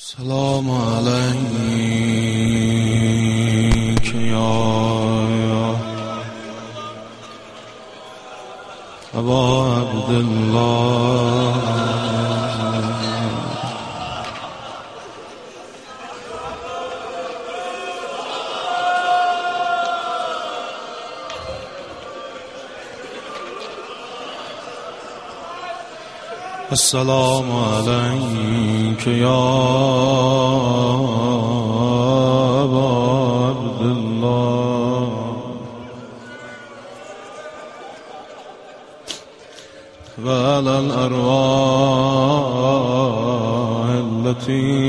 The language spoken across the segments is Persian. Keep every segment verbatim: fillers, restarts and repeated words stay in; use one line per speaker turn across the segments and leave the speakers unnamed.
سلام علیک یا ابا عبدالله السلام علیک یا ابا عبدالله و علی الارواح التي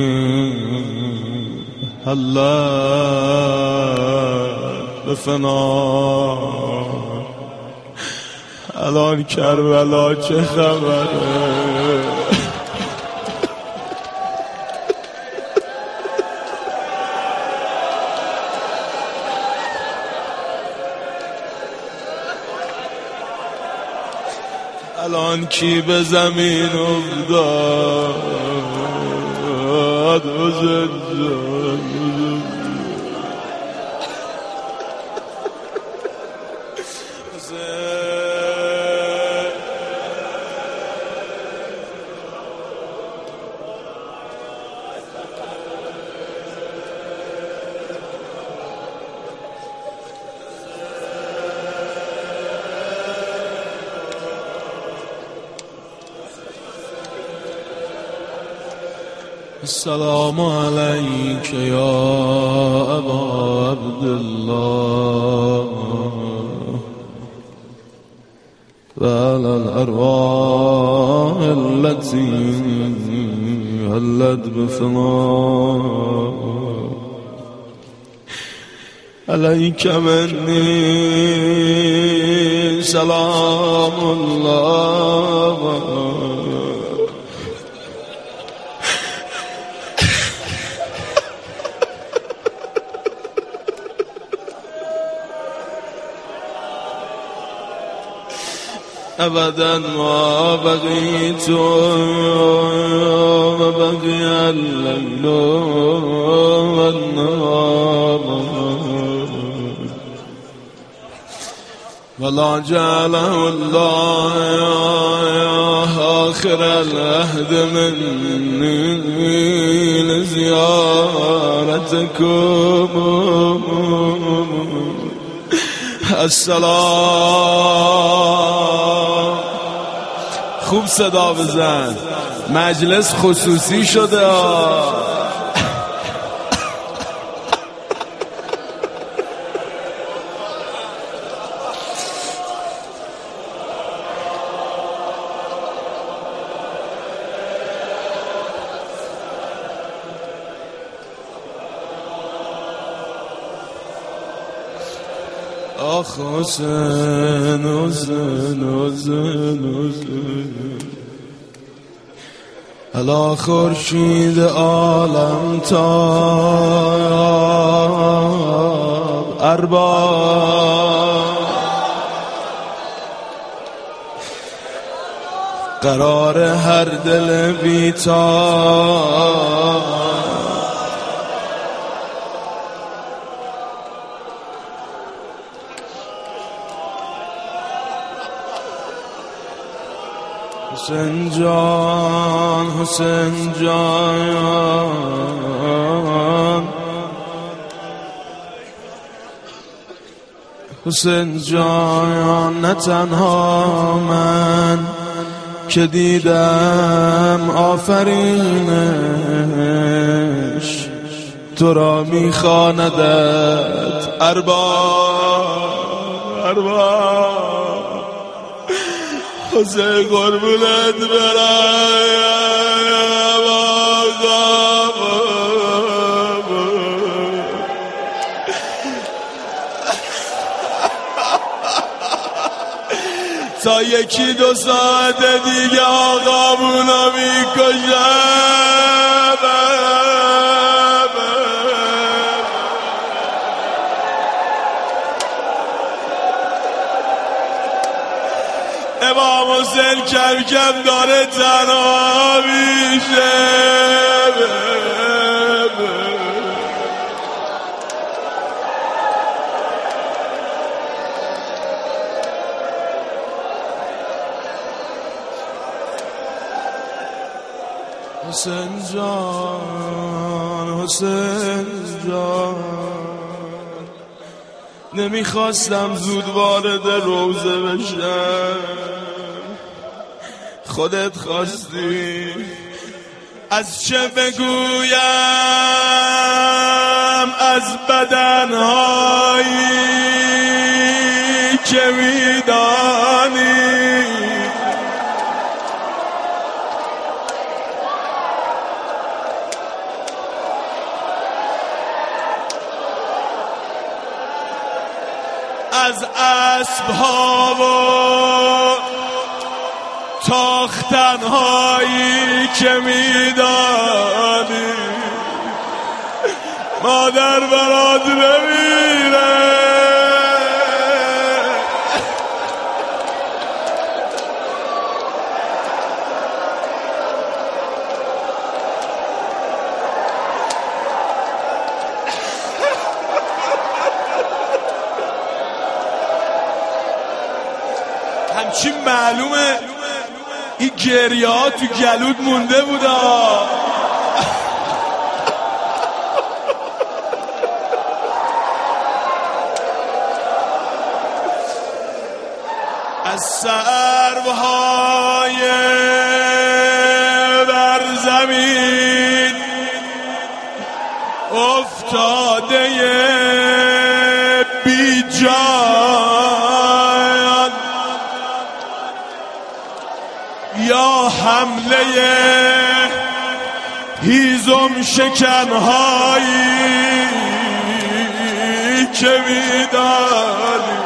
حلت بفنا. الان کربلا چه خبره؟ الان کی به زمین افتاد؟ حسین جان السلام علیک یا ابا عبدالله و علی الارواح التي حلت بفنا. علیک منی سلام الله ابدا ما بقيت وبقي الليل والنهار ولا جعله الله آخر العهد مني لزيارتكم. السلام. خوب صدا بزن، مجلس خصوصی شده. آخ حسین حسین حسین حسین الا خورشید عالم تاب ارباب قرار هر دل بیتاب. حسین جان حسین جان حسین جان، نه تنها من که دیدم آفرینش، تو را میخواندت ارباب ارباب. حسین قربونت برایم آقا، تا یکی دو ساعت دیگه آقامونو میکشم. حسین کم کم داره تنها میشه. جان حسین جان نمیخواستم زود وارد روزه بشم، خودت خواستی. از چه بگویم از بدنهایی که میدانی، از اسب‌ها و تاختن‌هایی که میدانی مادر برات نمیره. همچین معلومه این گریه ها تو گلود مونده بودا. از سروهای بر زمین افتاده بی جان، یا حمله هیزم شکنهایی که میدانی.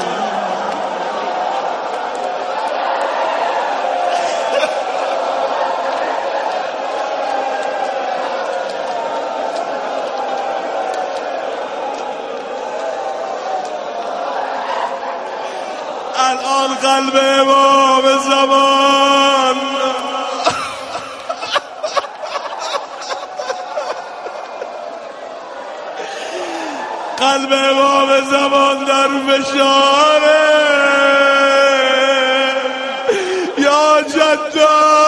الان قلب امام زمان قلب امام زمان در فشاره. یا جدا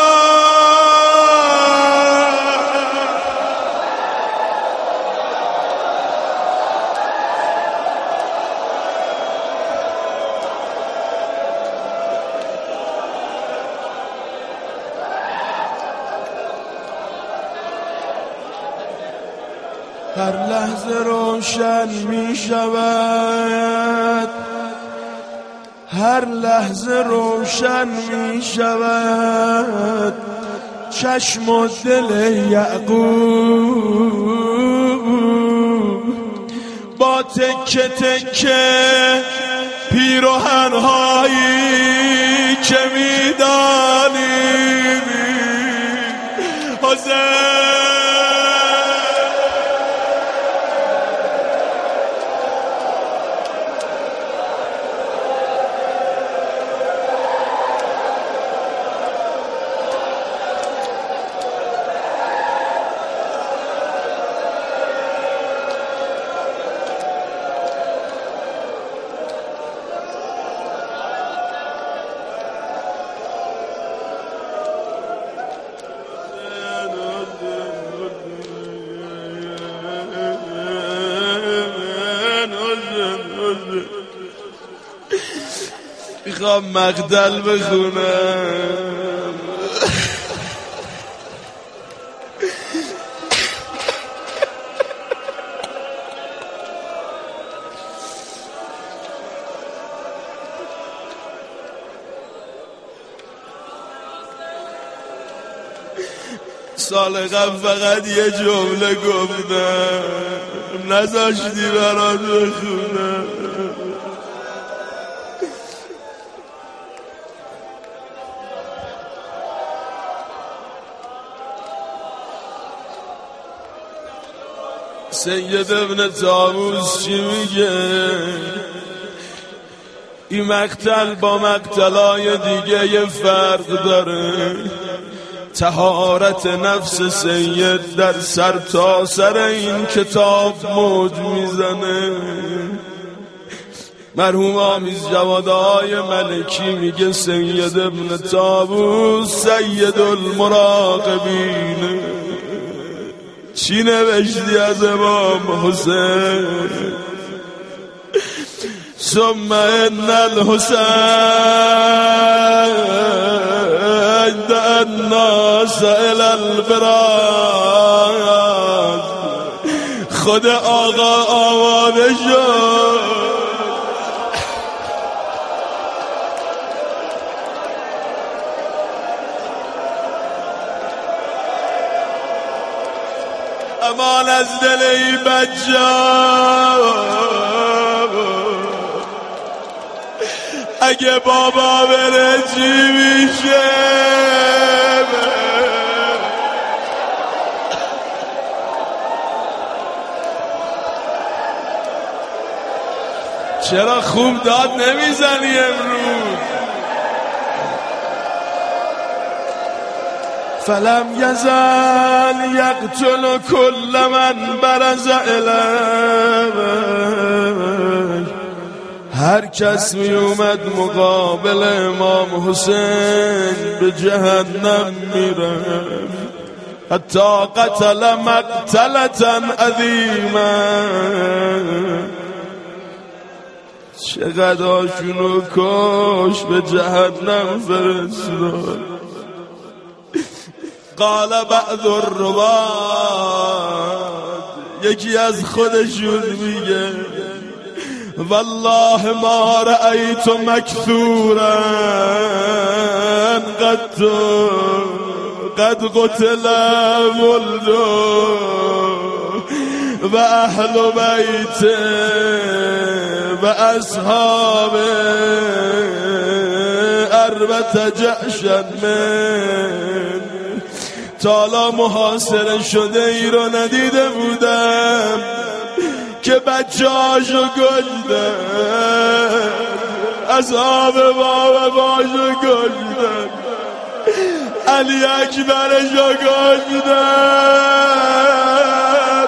هر لحظه روشن می شود، هر لحظه روشن می شود چشم و دل یعقوب با تکه تکه پیراهن‌هایی که می‌دانی حسین. میخوام مقتل بخونم. سال قبل فقط یه جمله گفتم نذاشتی برات بخونم. سید ابن طاووس چی میگه؟ این مقتل با مقتلای دیگه یه فرق داره. طهارت نفس سید در سر تا سر این کتاب موج میزنه. مرحوم آمیز جوادهای ملکی میگه سید ابن طاووس سید المراقبین. چی نوشتی از امام حسین؟ ثم ان الحسین دعا الناس الى البراز. خود آقا آماده شد امان از دل ای بچه، اگه بابا بره چی میشه؟ چرا خوب داد نمیزنی امروز؟ فلم یزل یقتل کل من برز الیه. هر کس می اومد مقابل امام حسین به جهنم میره. حتی قتل مقتلتا عظیما. چقدر هاشونو کش به جهنم فرستاد. قال بعض الرواد، یکی از خودشون میگه والله ما رأيت مكثورا قد قد قتل ولد و اهل بیت و اصحاب اربت جعشن من. تالا محاصره شده ای رو ندیده بودم که بچه هاشو کشتن، اصحاب بابا باشو کشتن، علی اکبرشو کشتن.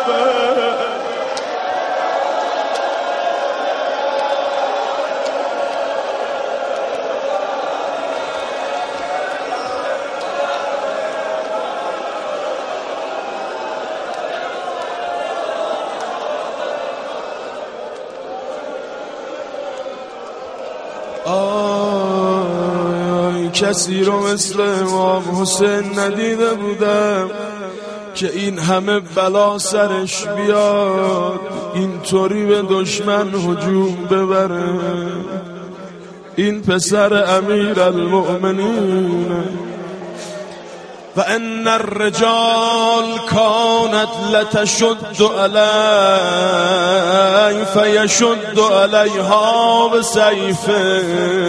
آی کسی رو مثل امام حسین ندیده بودم که این همه بلا سرش بیاد، اینطوری به دشمن هجوم ببره. این پسر امیر المؤمنین. و ان الرجال كانت لتشد علی فیشد علیها بسیفه.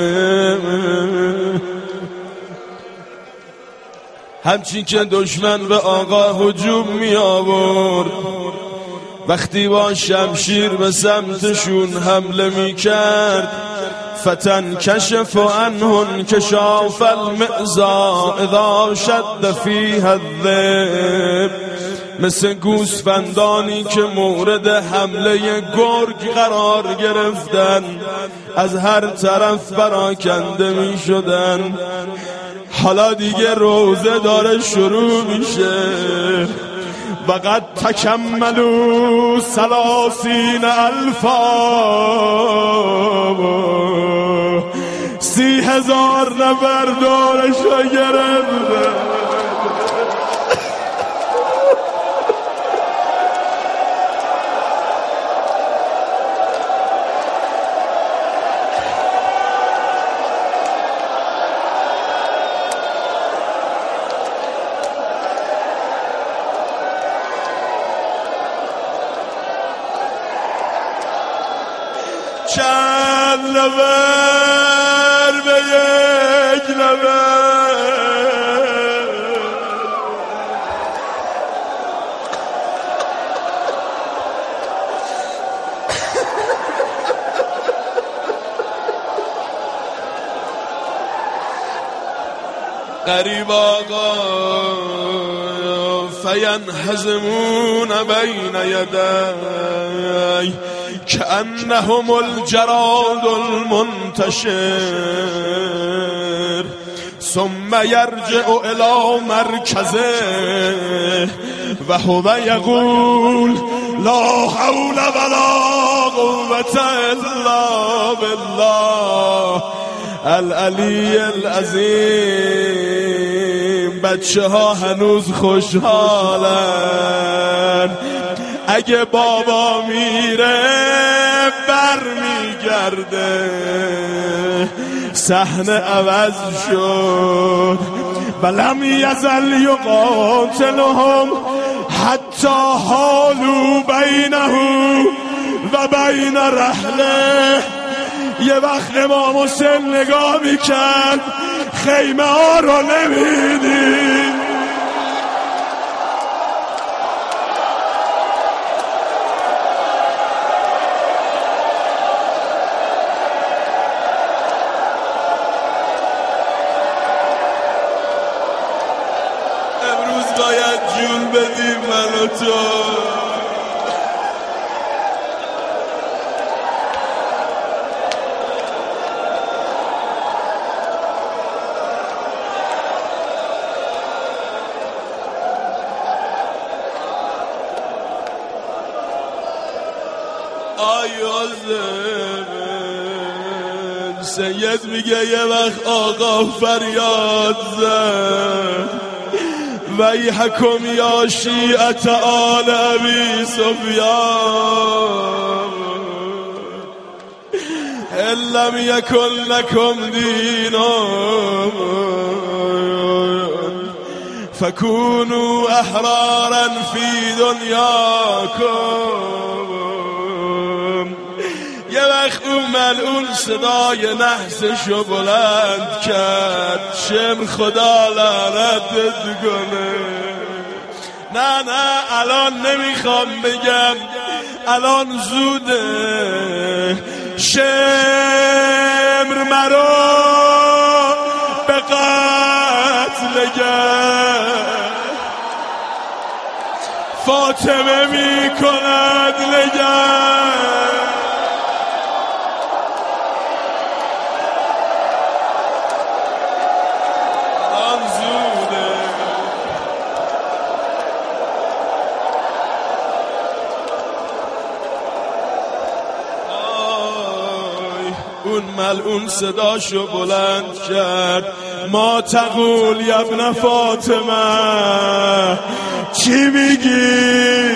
همچین که دشمن به آقا هجوم می آورد، وقتی با شمشیر به سمتشون حمله می کرد، فتن کشف عنهن کشاف المعزا اذا شد فیها الذئب. مثل گوسفندانی که مورد حمله گرگ قرار گرفتن، از هر طرف پراکنده می شدن. حالا دیگه روزه داره شروع میشه. وقد تکملوا ثلاثین الفا. سی هزار نفر دورشو گرفته. چند نفر به یک نفر. قریب آقا فینهزمون بین یدی کأنهم الجراد المنتشر. ثم یرجع الی مرکزه و هو یقول لا حول ولا قوة الا بالله العلی العظیم. بچه ها هنوز خوشحالن، اگه بابا میره بر میگرده. صحنه عوض شد ولم یزل یقاتلهم حتی حالوا بینه و بین رحله. یه وقت امام حسین نگاه میکرد خیمه ها رو نمیدید. امروز باید جون بدیم من و تو. آیازم سید میگه یه وقت آقا فریاد زد ویحکم یا شیعت آل ابی سفیان ان لم یکن لکم دینون فکونوا احرارا فی دنیاکم. یه وقت اون ملعون صدای نحسشو بلند کرد شم خدا لعنتت کنه. نه نه الان نمیخوام بگم، الان زوده. شمر مرا به قتل گرد فاطمه می کند نگرد. الان زوده. آی اون ملعون صداشو بلند کرد ما تقول یا ابن فاطمه، چی میگی؟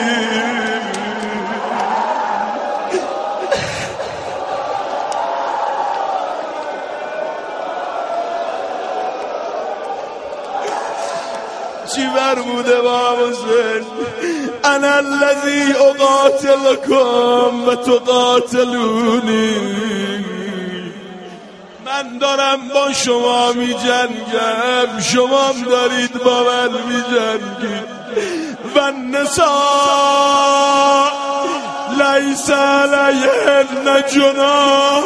چی برموده با حسین؟ انا الذی اقاتلکم و تقاتلونی. من دارم با شما می جنگم، شما هم دارید با من می جنگید. و النساء لیس علیهن جناح.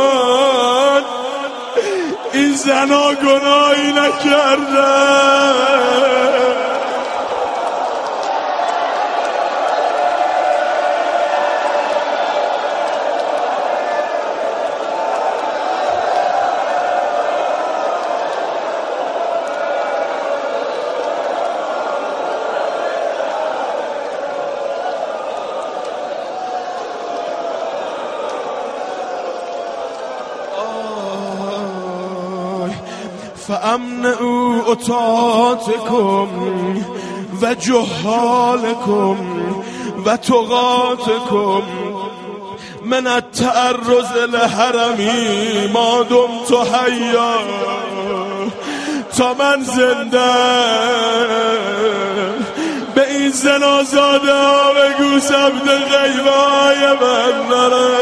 این زنا گناهی نکردن. فامنعوا عتاتکم و جهالکم و طغاتکم من التعرض لحرمی ما دمت حیا. تا من زنده به این زنازاده ها بگو سبت غیبه های من نره.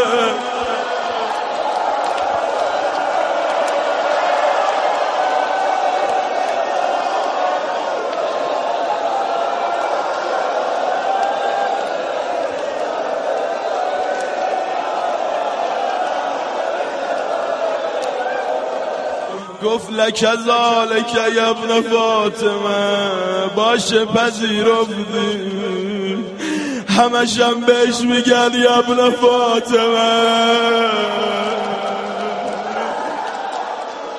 گفت لک ذالک یا ابن فاطمه، باشه پذیرفتی. همشم بهش میگن یا ابن فاطمه.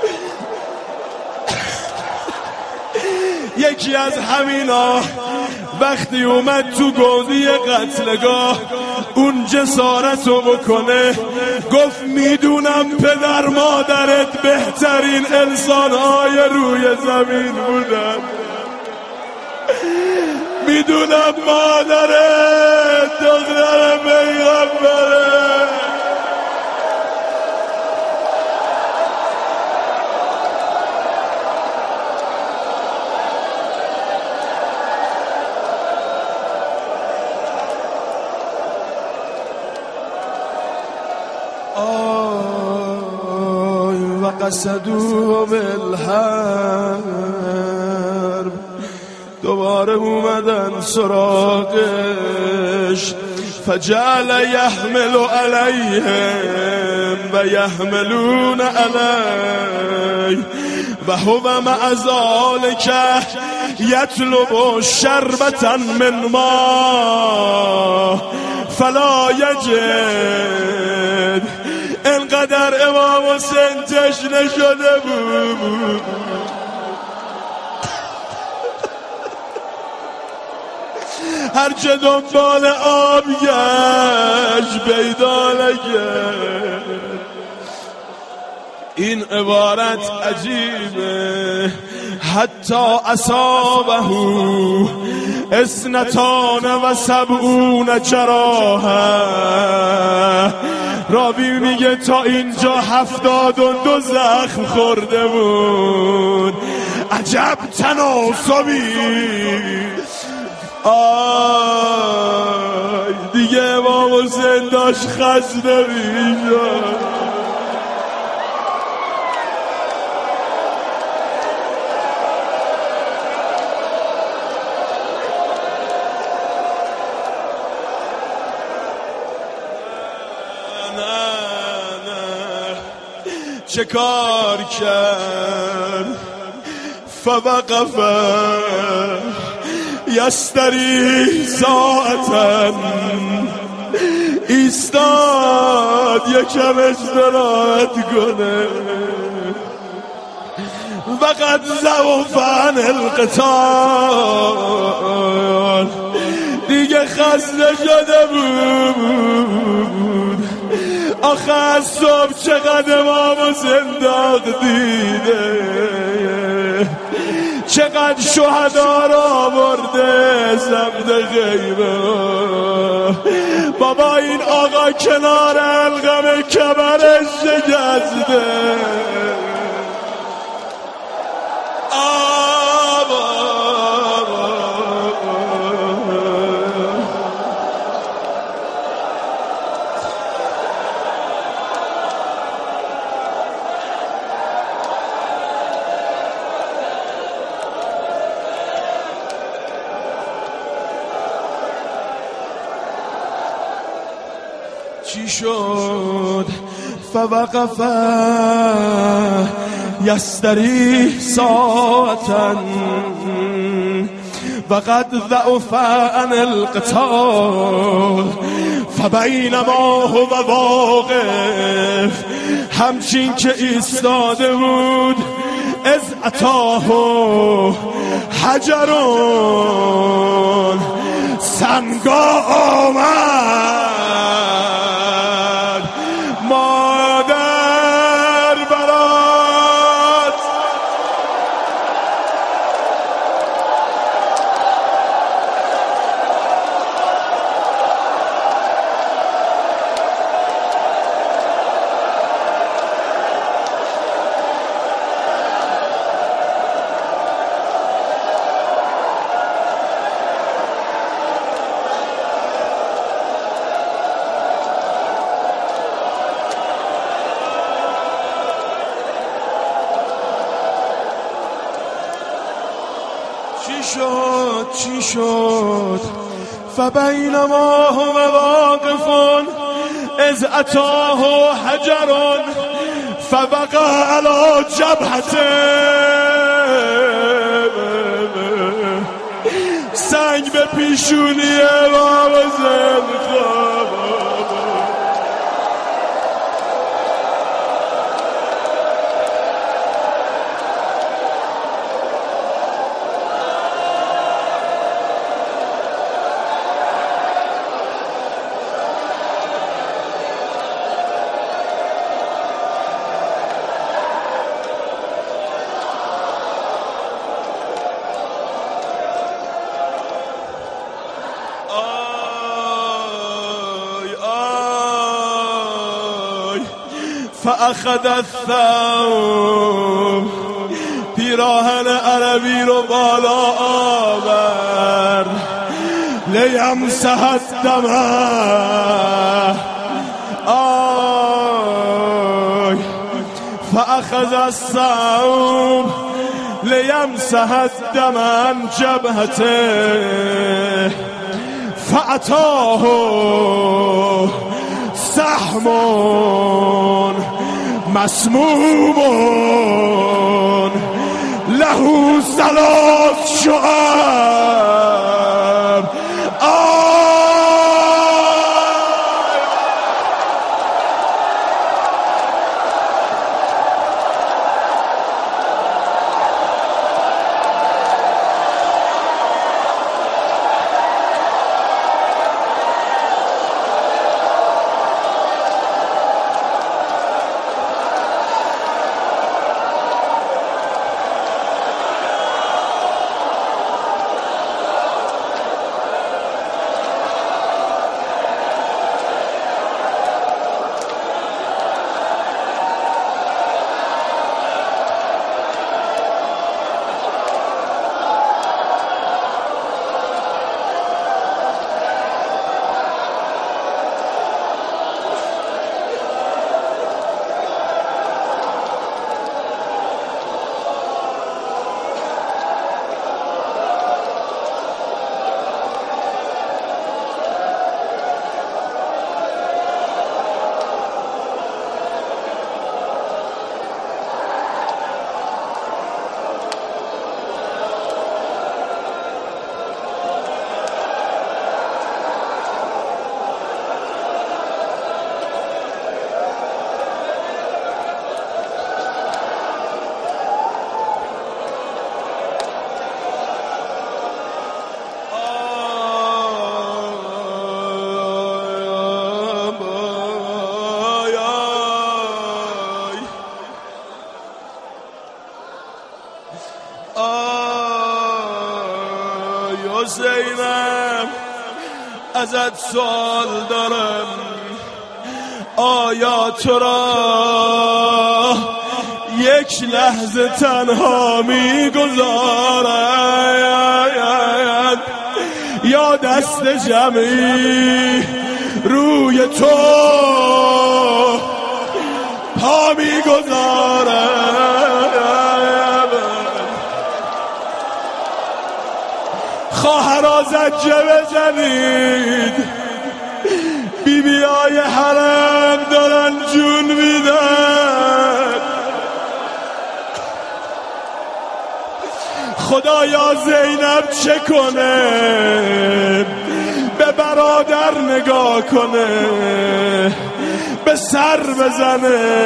یکی از همینا وقتی اومد تو گودی قتلگاه اون جسارتو بکنه، گفت میدونم پدر مادرت بهترین انسانهای روی زمین بودن، میدونم مادرت دختر پیغمبره. آی و قصدوه بالحرب، دوباره اومدن سراغش، فجعل یحمل علیهم و یحملون علیه و هو مع ذلک یطلب شربة من ماء فلا یجد. انقدر امام حسین تشنه شده بود هرچه دنبال آب گشت پیدا نکرد. این عبارت عجیبه. حتی اصابه اثنتان و سبعون جراحه، راوی میگه تا اینجا هفتاد و دو زخم خورده بود. عجب تناسبی. آی دیگه امام حسین داشت خسته میشد. چه کار کرد؟ فوقف یستری ساعتا، ایستاد یکم استراحت کنه. وقد ضعف عن القتال، دیگه خسته شده بود. آخه از صبح چقدر امام حسین داغ دیده، چقدر شهدا را آورده سمت غیبه. بابا این آقا کنار القم کمرش شکسته. چی شد؟ فوقف یستری ساعتا وقد ضعف عن القتال فبینما هو واقف، همچین که ایستاده بود از اتاه حجرون، سنگا آمد. مادر برات چی شد؟ چی شد؟ فبینما هو واقف اذ اتاه حجر فوقع علی جبهته، سنگ به پیشونی امام حسین خورد. فاخذ الثوب، پیراهن عربی رو بالا آورد، لیمسح الدم، آی فاخذ الثوب لیمسح الدم عن جبهته، فأتاه سهم مسموم له ثلاث شعب. حسینم ازت سوال دارم، آیا تو را یک لحظه تنها میگذارد یا دست جمعی روی تو پا میگذارد؟ خواهرا زجه بزنید، بی بی های حرم دارن جون میدن. خدایا زینب چه کنه؟ به برادر نگاه کنه، به سر بزنه،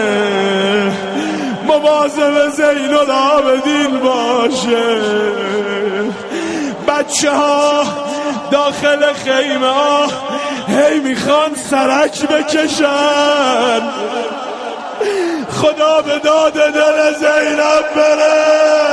مواظب زین العابدین باشه. بچه ها داخل خیمه ها هی میخوان سرک بکشن، خدا به داد دل زینب بره.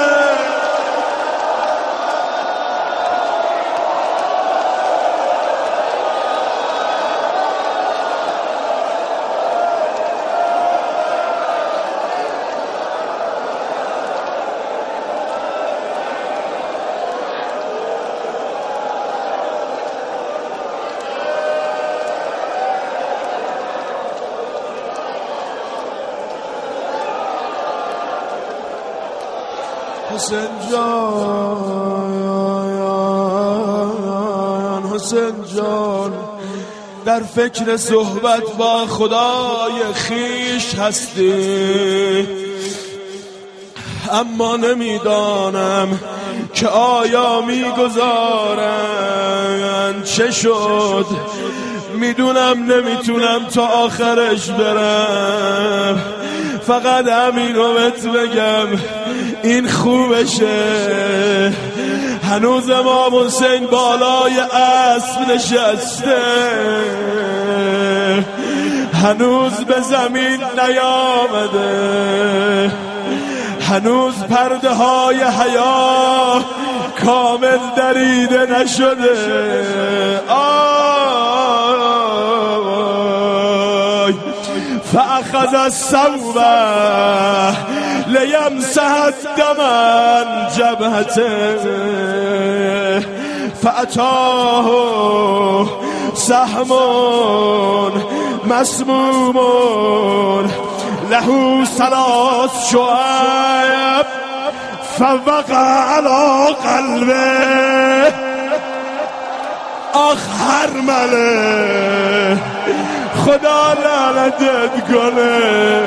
حسین جان، حسین جان، در فکر صحبت با خدای خیش هستی، اما نمیدانم که آیا میگذارن چه شد. میدونم نمیتونم تا آخرش برم، فقط همین رو بهت بگم این خوبشه. هنوز امام حسین بالای اسب نشسته، هنوز به زمین نیامده، هنوز پرده های حیا کامل دریده نشده. آی فعلا فأخذ الثوب ليمسح الدم عن جبهته فأتاه سهم مسموم له ثلاث شعب فوقع على قلبه. آخ هرمله خدا لعنتت کنه.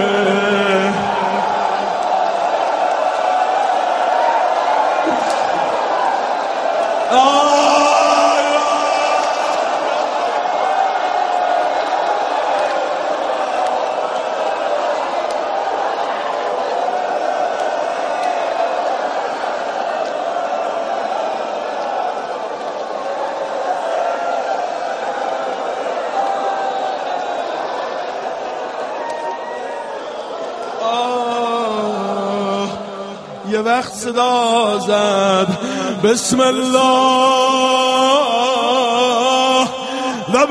یه وقت صدا زد بسم الله و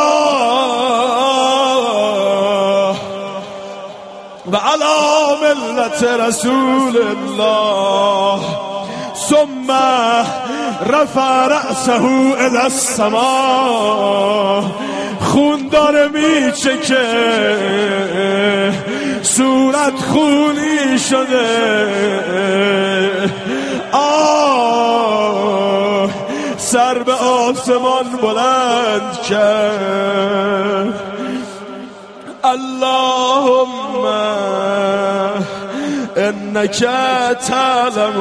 بالله و علی ملت رسول الله ثم رفع رأسه الى السماء. خون داره میچکه صورت خونی شده. آه سر به آسمان بلند کرد. اللهم انك تعلم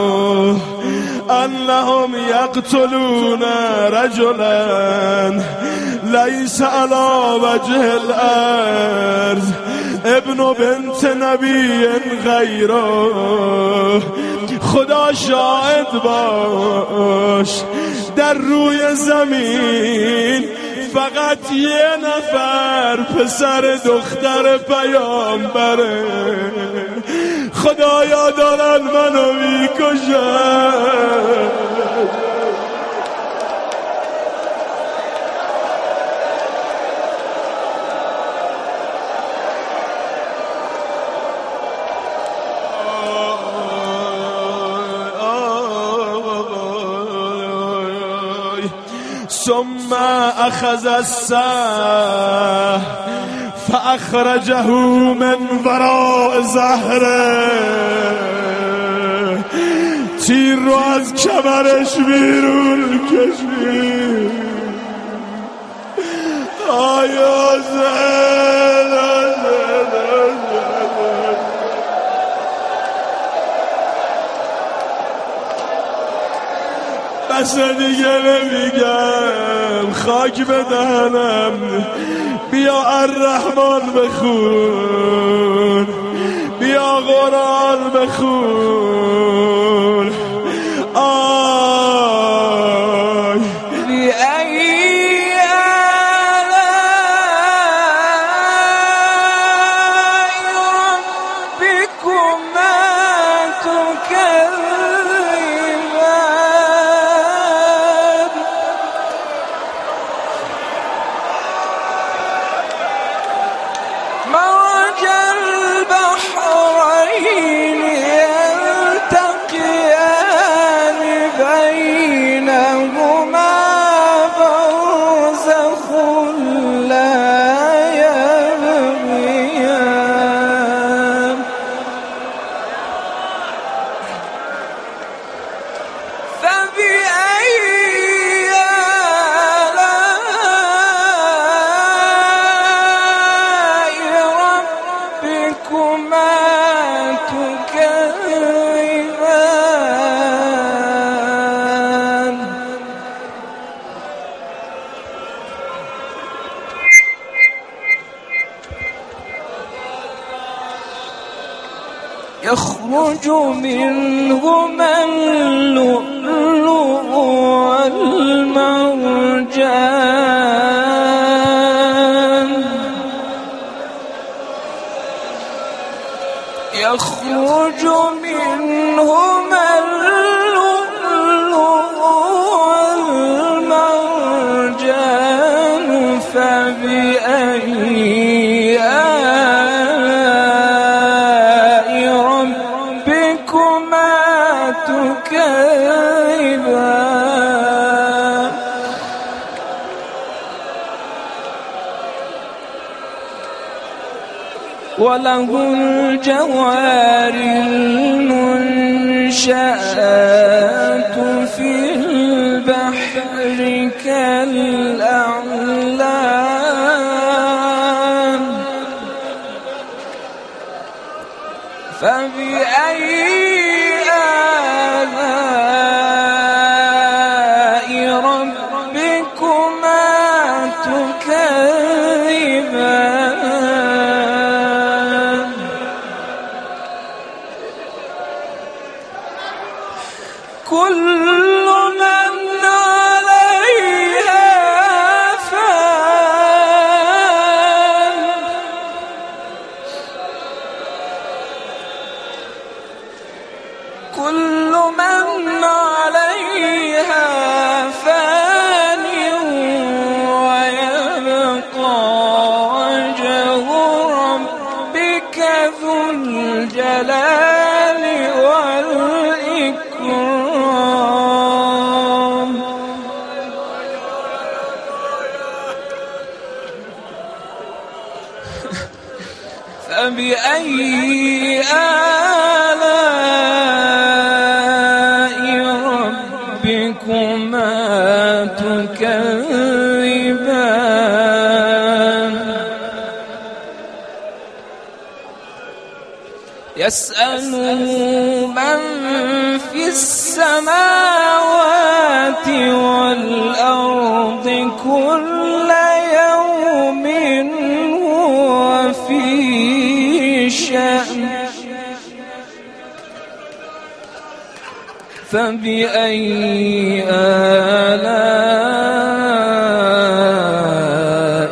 انهم یقتلون رجلا لیس علی وجه الارض ابن بنت نبی غیره. خدا شاهد باش در روی زمین فقط یه نفر پسر دختر پیامبره. خدایا دارن منو میکشن. ثم اخذ السهم فاخرجه من وراء ظهره. تیر رو از کمرش بیرون کشید. آیا زن بس دیگه نمیگم، خاک به دهنم. بیا الرحمن بخون، بیا قرآن بخون. آی بی ای آلائی ربکما تکذبان. مرج البحرين يلتقيان بينهما برزخ لا يبغيان. فبأي ربكما تكذبان. يخرج منهما اللؤلؤ والمرجان. يخرج منهما اللؤلؤ والمرجان. فبأي
وله الجوار المنشآت في البحر كالأعلام فبأي آلاء ربكما تكذبان كل من عليها فان كل من عليها فان ويبقى وجه ربك ذو الجلال والإكرام فبأي آلاء ربكما تكذبان يسأله من في السماوات والأرض كل يوم هو في شأن فبأي آلاء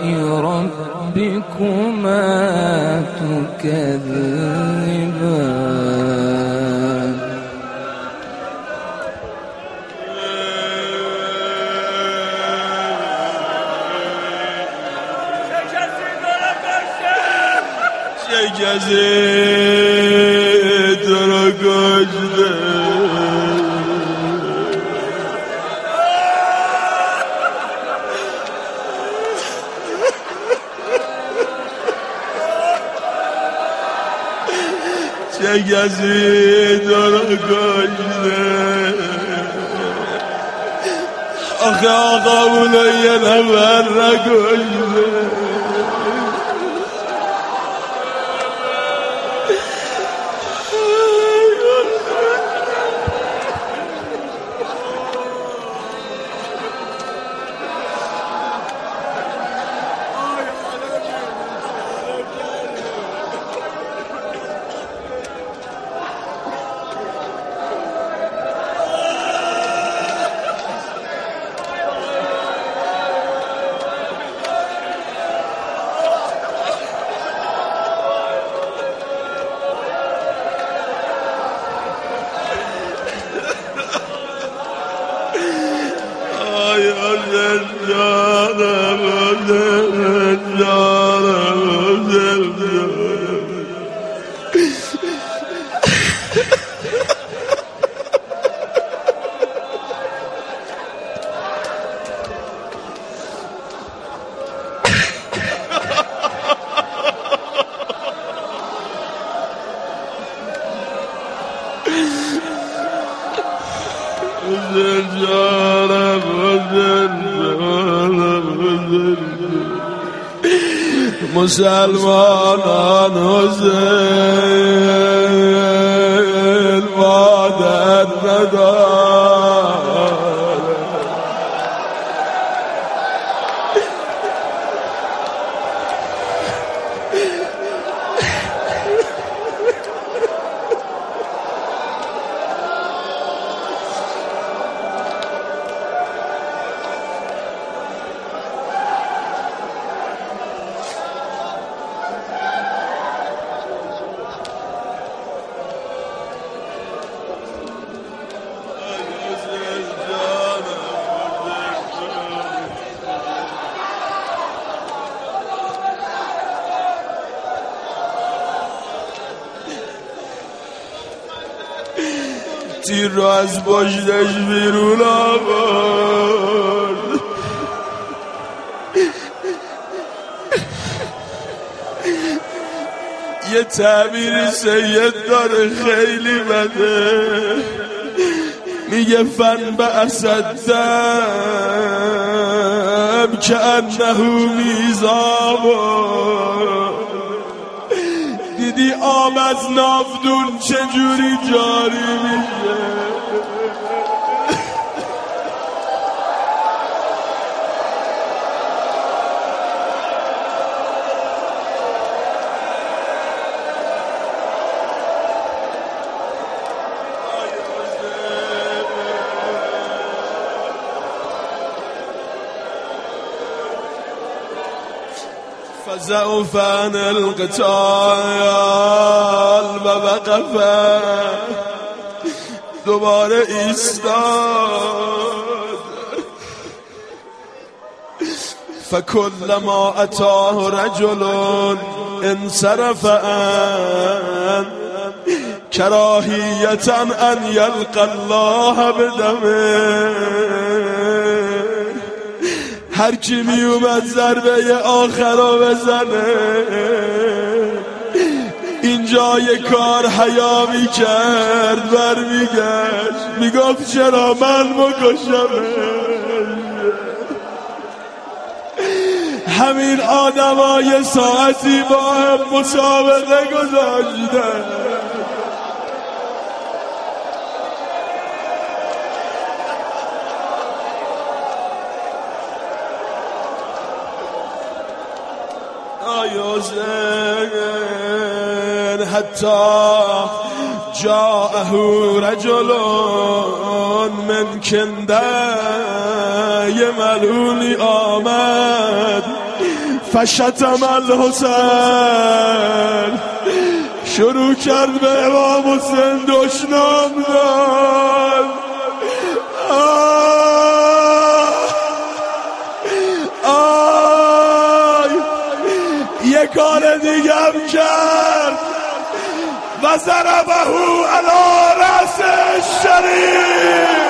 ربكما تكذبان
جزيت رقصد جزيت رقصد أخي أقول يا نبر رقصد مسلمانان حسین مادر ندار تیر رو از پشتش بیرون آورد. یه تعبیر سید داره خیلی بده، میگه فن به اسدم که انه میزاب. دیدی آب از نافدون چجوری جاری میشه؟ فزعف عن القتال و وقفه، دوباره ایستاد. فکلما اتاه رجل انصرف عن کراهیتا ان یلقى الله بدمه. هر کی می اومد ضربه آخر رو بزنه، اینجای کار حیا می کرد، بر می گشت می گفت چرا من بکشم. همین آدم ها یه ساعتی با هم مسابقه گذاشتن. حتی جاءه رجل من کنده، یه ملعونی آمد فشتم الحسین، شروع کرد به امام حسین دشنام داد. یه کار دیگم کرد و ضربه علی رأس الشریف.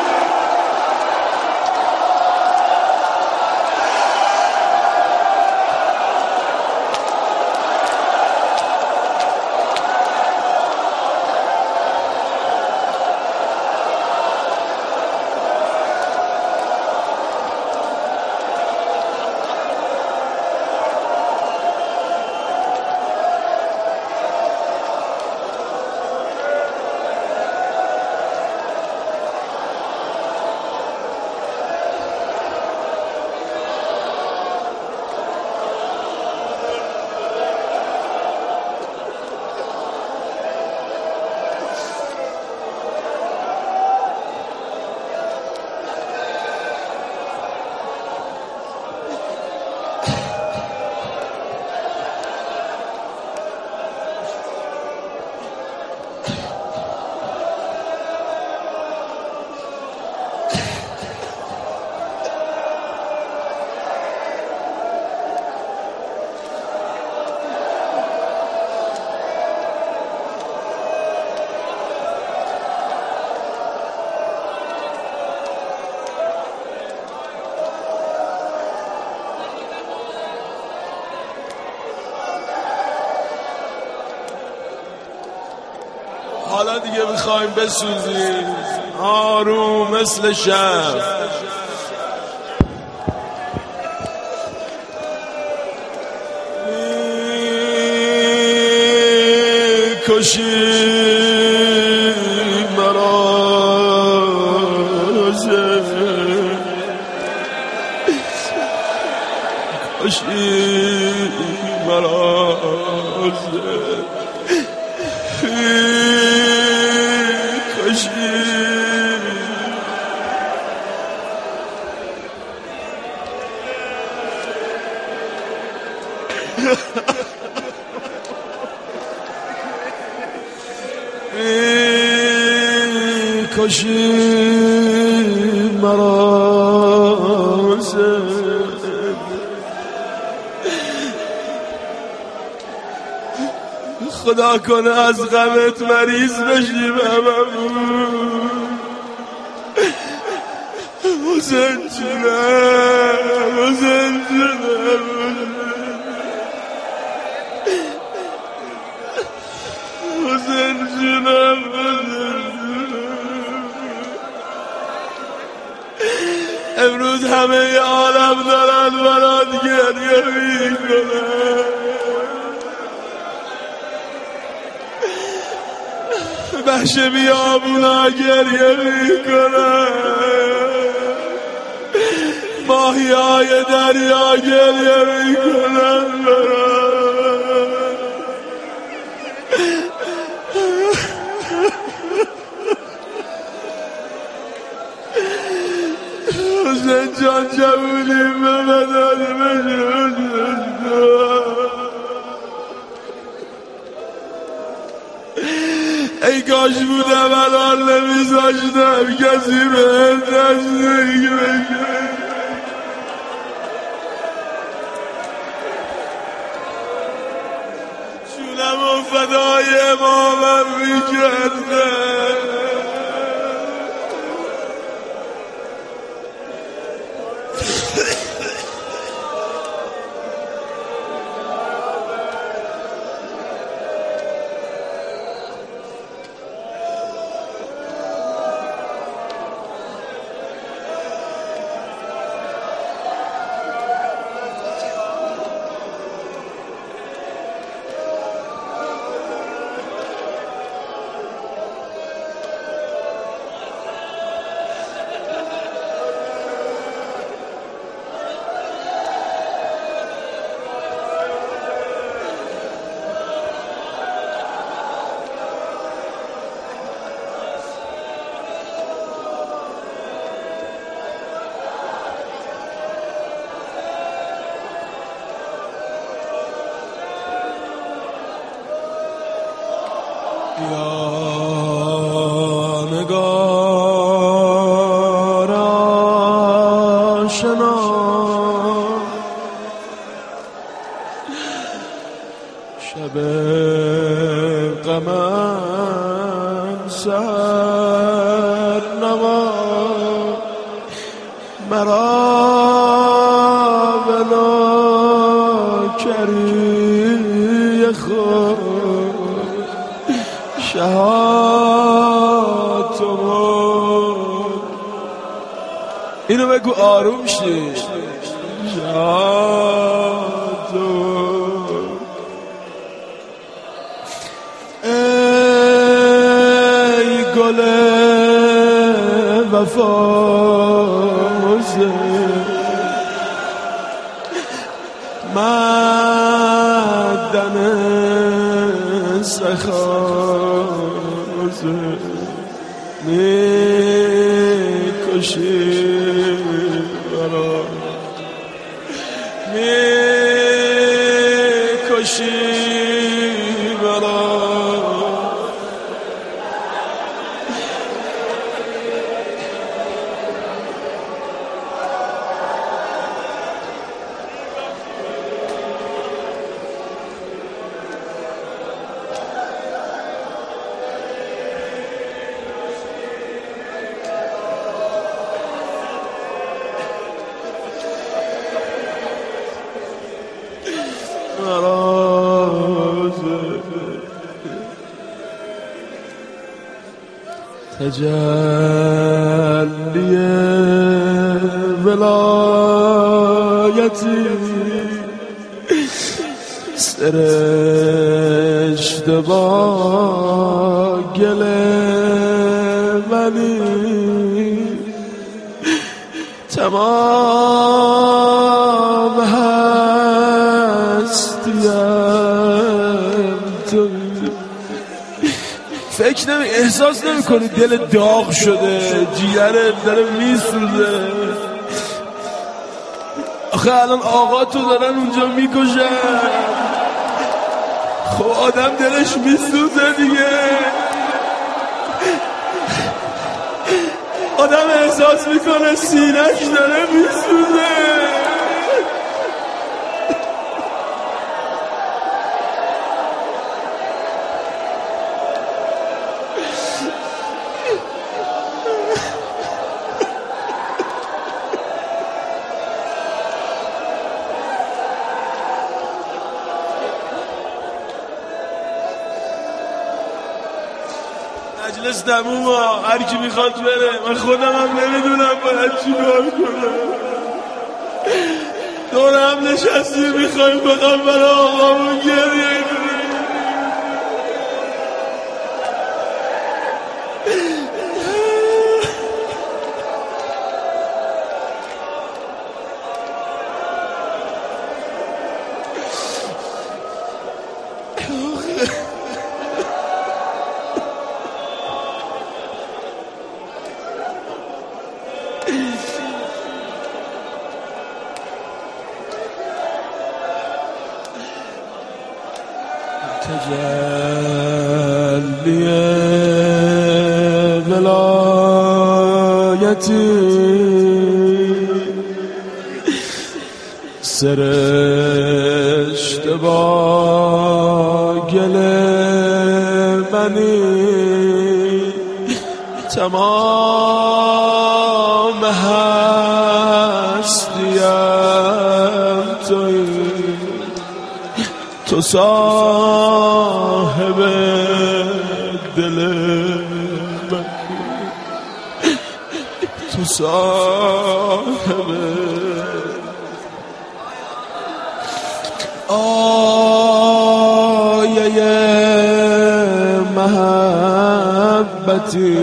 حالا دیگه میخوایم بسوزیم آروم مثل شب. کشی مرازه، کشی مرازه، کشی مرازه. خدا کنه از غمت مریض بشی بابامون. حسین جونم، حسین جونم، برات گریه میکنم، بخش بیابونا گریه میکنم، ماهی های دریا گریه میکنم برات. حسین جان جوونی به مدد بشد، ای کاش بودم الان نمیذاشتم کسی به تصدیق بشه. چونم و فدای امامم میکرده. یا نگار آشنا شب غمم سحر نما مرا بلا کری خود شهاد تو. اینو بگو آروم شی. شهاد تو ای گل وفازه مدن سخازه میکشی برا میکشی برا تجلی ولایتی سرشت با گل ولی تمام هستیم تو. فکر نمی احساس نمی کنی دل داغ شده، جیگرت داره میسوزه. آخه الان آقا تو دارن اونجا میکشن، خب آدم دلش میسوزه دیگه. آدم احساس میکنه سینه‌اش داره میسوزه. مجلس تموم ها، هر کی میخواد بره. من خودم هم نمیدونم باید چی کار کنم. دورم نشستی میخوایم بقیم برای آقامون گریه کنیم. تجلی ولایتی سرشت با گل منی تمام هستیم توی تو صاحب دل من تو صاحب آیه محبتی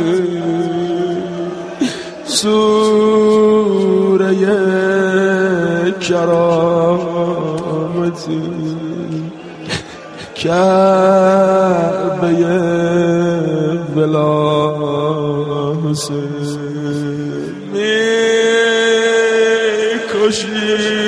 سوره کرامتی کعبه ولاست می کشی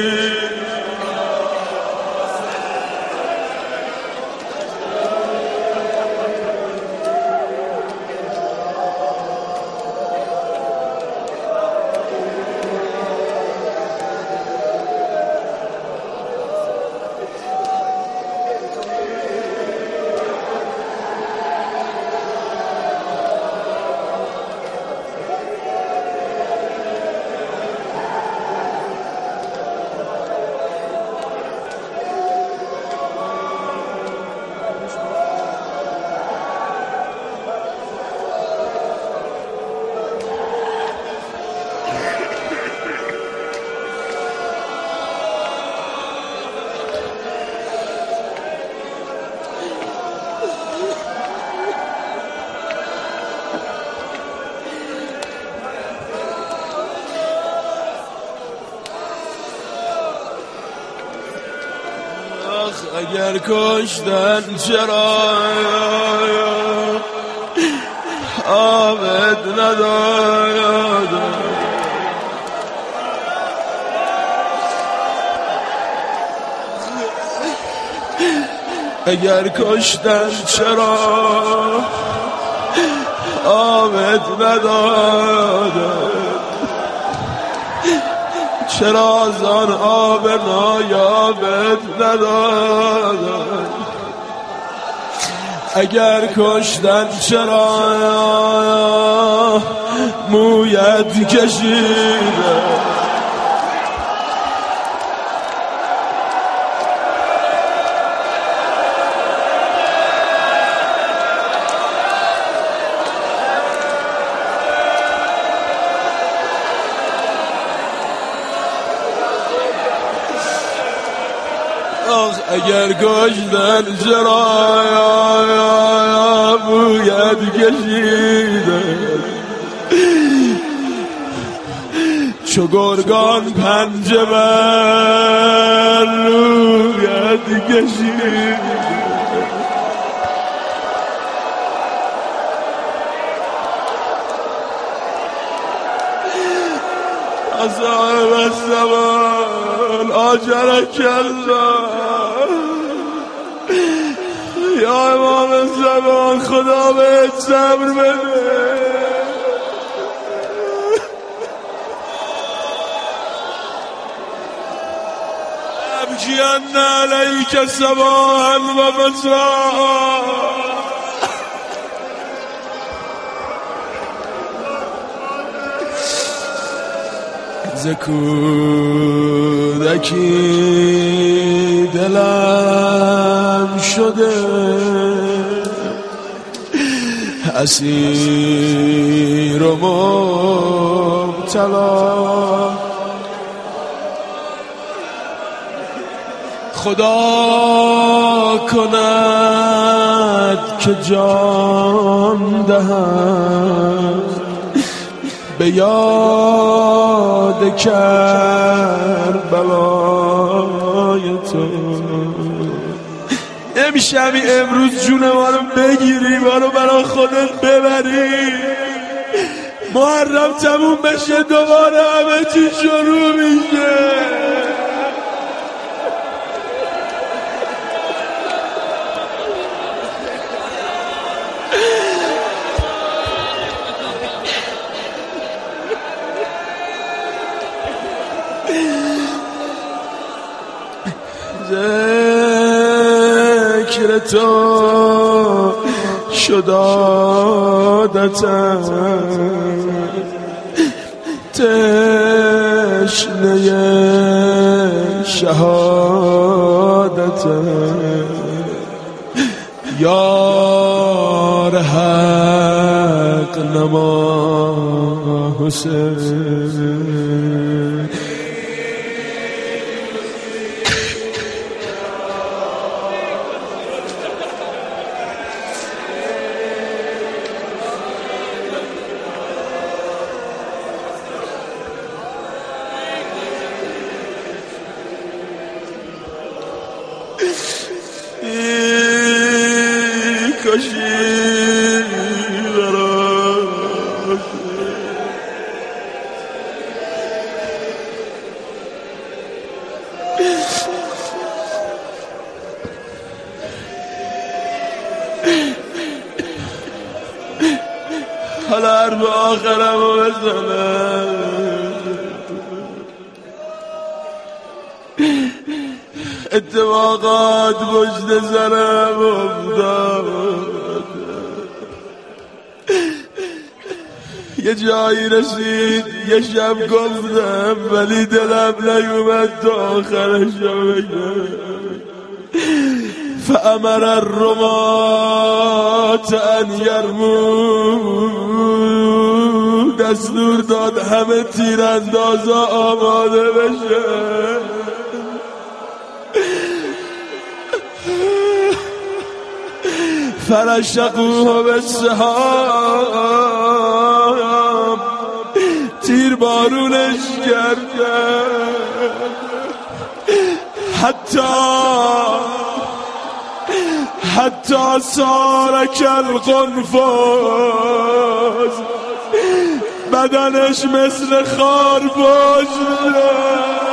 اگر کشتن چرا آبد نداد اگر کشتن چرا آبد نداد چرا زان آب نایابت نداد اگر کشتن چرا مویت کشیده اگر کشتن چرا باید کشیده چو گرگان پنجه بر رویت کشیده صاحب الزمان آجرک الله یا امام زمان خدا بهت صبر بده ابجین علیک صباحا و مساء ز کودکی دلم شده اسیر و مبتلا خدا کند که جان دهم به یاد کربلای تو. نمیشه امروز جون ما رو بگیری، ما رو برای خودت ببری، محرم تموم بشه دوباره همه چی شروع میشه. ذکر تو شد عادتم، تشنه شهادتم، یار حق نما حسین. کاشی برات حالا حرف آخرم رو بزنم. اتفاقات پشت سرم افتاد، یه جایی رسید یه شب گفتم ولی دلم نیومد تا آخرشو بگم. فامر الرمات ان یرمو، دستور داد همه تیراندازا آماده بشه. فرشقوه بالسهام، تیر بارونش کردن، حتی حتی سار کالقنفذ، بدنش مثل خارپشت شد.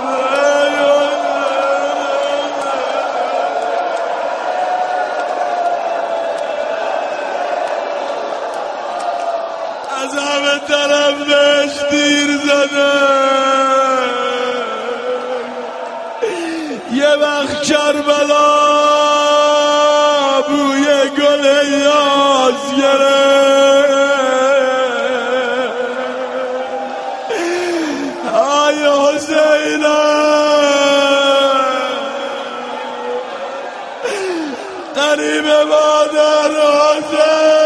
از همه طرف بهش تیر زدن. یه وقت کربلا بوی گل یاس گرفت. آی حسینم قریب مادر حسین.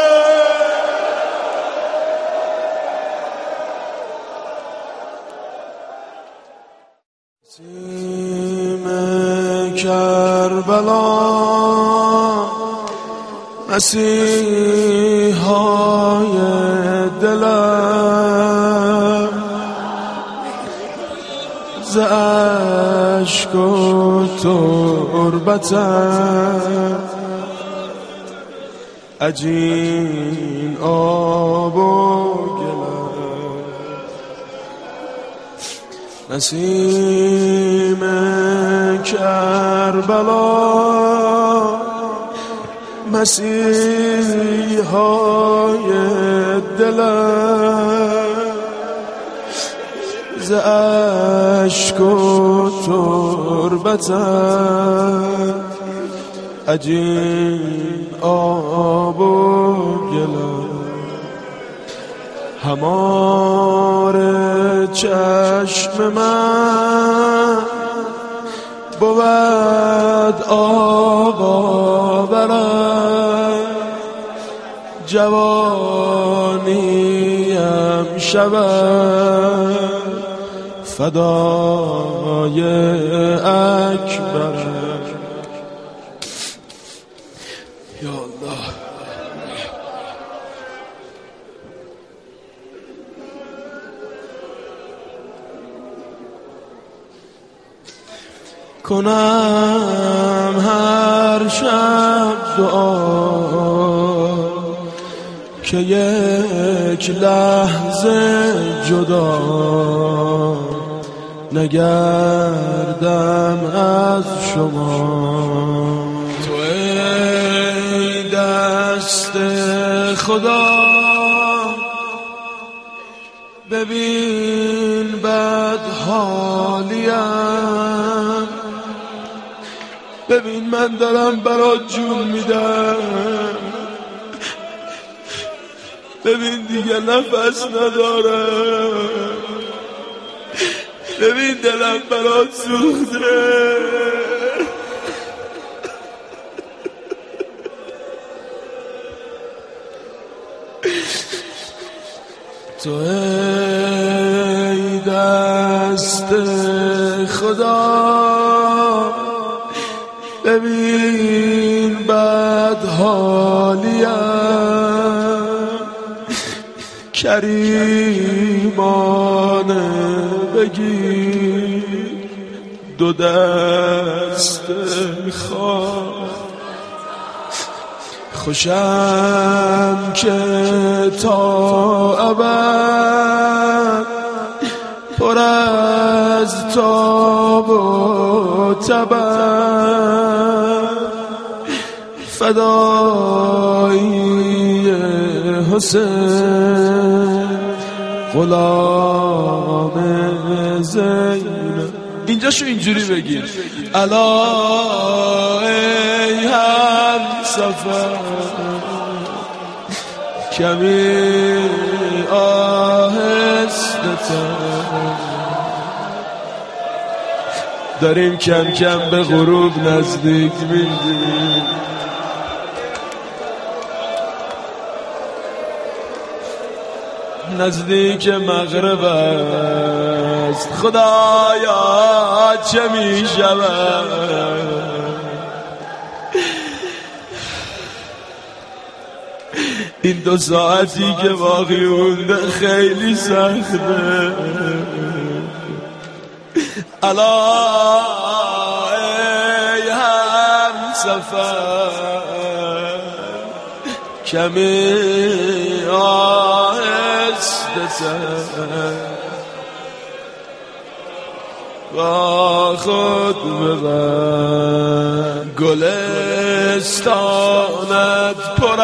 سیم کربلا مسیحای دلم، ز اشک و تربتم عجین آب و گلم. نسیم کربلا مسیحای دلم، ز اشک و تربتم عجین آب و گلم. همار چشم من بود آقا برم، جوانیم شود فدای اکبر. یا الله کنم هر شب دعا که یک لحظه جدا نگردم از شما. تو ای دست خدا ببین بد حالیم، ببین من دارم برات جون میدم، ببین دیگه نفس ندارم، ببین دلم برات سوخته. تو ای دست خدا ببین بد حالیم، کریمانه بگیر دو دست خواه. خوشم که تا ابد پر از تاب و تبد فدایی حسین غلام زینب. اینجاشو اینجوری بگیر: الا ای هم سفر کمی آهسته تر، داریم کم کم به غروب نزدیک میشیم. نزدیک مغرب است، خدایا چه می شود؟ این دو ساعتی که باقی مونده خیلی سخته. الا ای هم سفر کمی آهسته تر، با خود ببر گلستانت پر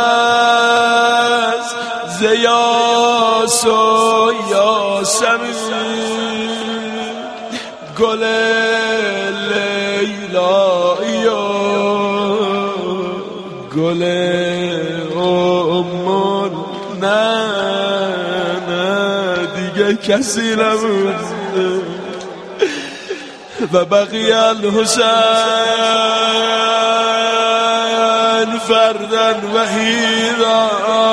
از زیاس و یاسمین، گل لیلایی و گل امون. نه نه دیگه کسی نمونده. و بقی الحسین فردن وحیدا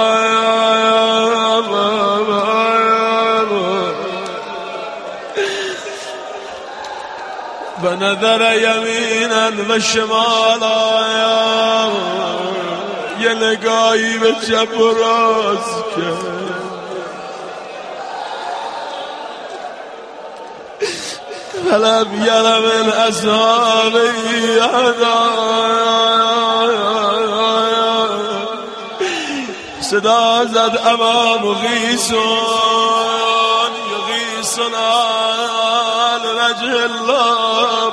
و نظر یمینا و شمالا، یه نگاهی به چپ و راست کرد. فلم یر من اصحابی احدا، صدا زد اما مغیثون یغیثنا لوجه الله،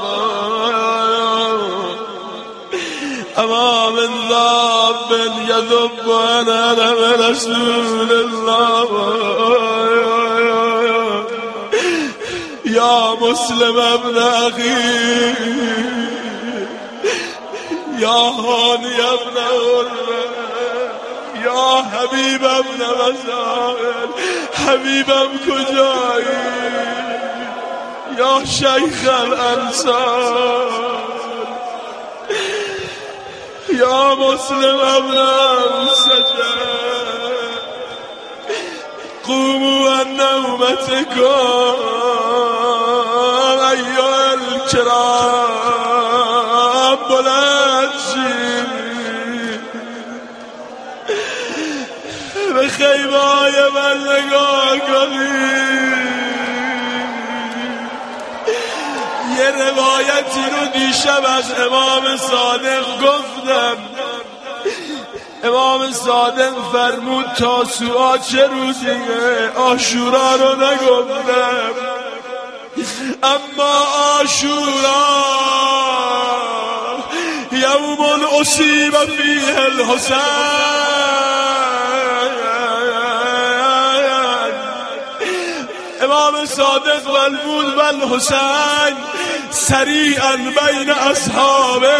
اما من ذاب یذب انا رسول الله. یا مسلم ابن اخی، یا هانی ابن عربه، یا حبیب ابن وسائل، حبیبم کجایی؟ یا شیخ الانصار، یا مسلم ابن سجد، قوموا النومتكم أيها الكرام بلند شید به خیمه های من نگاه کنید. یه روایتی رو دیشب از امام صادق گفتم. امام صادق فرمود تاسوعا چه روزیه؟ عاشورا رو نگفتم، اما عاشورا یوم اصیب فیه الحسین. امام صادق فرمود والحسین سریعا بین اصحابه.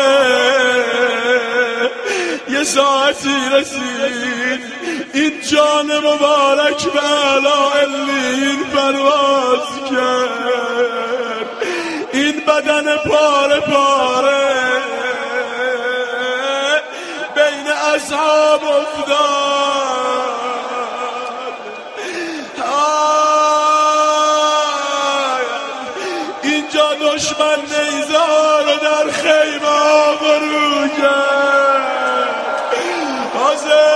یه ساعتی رسید این جان مبارک به اعلی علیین پرواز کرد، این بدن پاره پاره بین اصحاب افتاد. اینجا دشمن نیزار در خیمه ها فرو کرد. حاضر